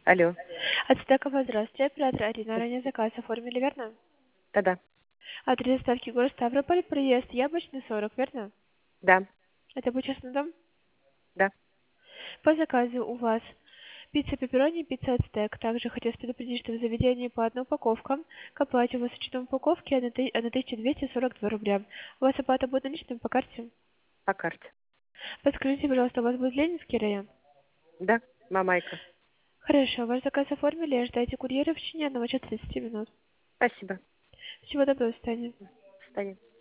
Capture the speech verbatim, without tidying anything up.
Алло. Ацтекова, здравствуйте. Оператор Арина. Ранее заказ оформили, верно? Да-да. Адрес доставки город Ставрополь, проезд Яблочный, сорок, верно? Да. Это был частный дом? Да. По заказу у вас пицца пепперони, пицца ацтек. Также хотелось предупредить, что в заведении по одной упаковкам к оплате у вас с учетом упаковки одна тысяча двести сорок два рубля. У вас оплата будет наличным по карте? По карте. Подскажите, пожалуйста, у вас будет Ленинский район? Да. Мамайка. Хорошо, ваш заказ оформили, ожидайте курьера в течение одного часа тридцати минут. Спасибо. Всего доброго, до свидания. До свидания.